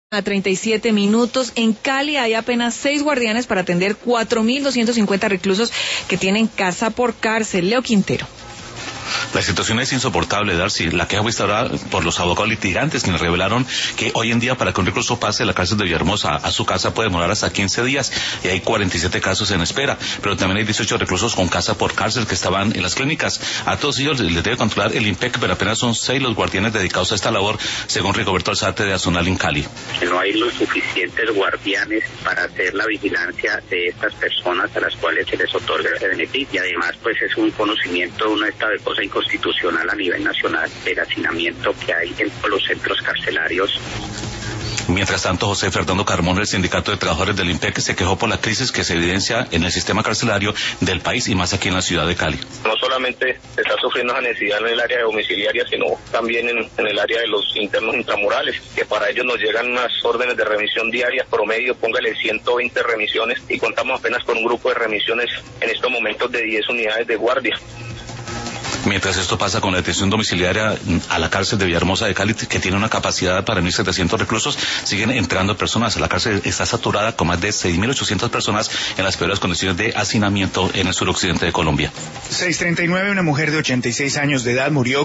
A 37 minutos. En Cali hay apenas 6 guardianes para atender 4.250 reclusos que tienen casa por cárcel. Leo Quintero. La situación es insoportable, Darcy. La queja fue instaurada por los abogados litigantes, quienes revelaron que hoy en día para que un recluso pase de la cárcel de Villahermosa a su casa puede demorar hasta 15 días y hay 47 casos en espera, pero también hay 18 reclusos con casa por cárcel que estaban en las clínicas. A todos ellos les debe controlar el IMPEC, pero apenas son 6 los guardianes dedicados a esta labor, según Rigoberto Alzate de Azonal en Cali. No hay los suficientes guardianes para hacer la vigilancia de estas personas a las cuales se les otorga ese beneficio. Y además, pues es un conocimiento, una esta de cosa inconstitucional a nivel nacional, el hacinamiento que hay en los centros carcelarios. Mientras tanto, José Fernando Carmona, del Sindicato de Trabajadores del IMPEC, se quejó por la crisis que se evidencia en el sistema carcelario del país y más aquí en la ciudad de Cali. No solamente se está sufriendo esa necesidad en el área de domiciliaria, sino también en el área de los internos intramurales, que para ellos nos llegan unas órdenes de remisión diarias, promedio, póngale 120 remisiones, y contamos apenas con un grupo de remisiones en estos momentos de 10 unidades de guardia. Mientras esto pasa con la detención domiciliaria a la cárcel de Villahermosa de Cali, que tiene una capacidad para 1.700 reclusos, siguen entrando personas. La cárcel está saturada con más de 6.800 personas en las peores condiciones de hacinamiento en el suroccidente de Colombia. 6:39, una mujer de 86 años de edad murió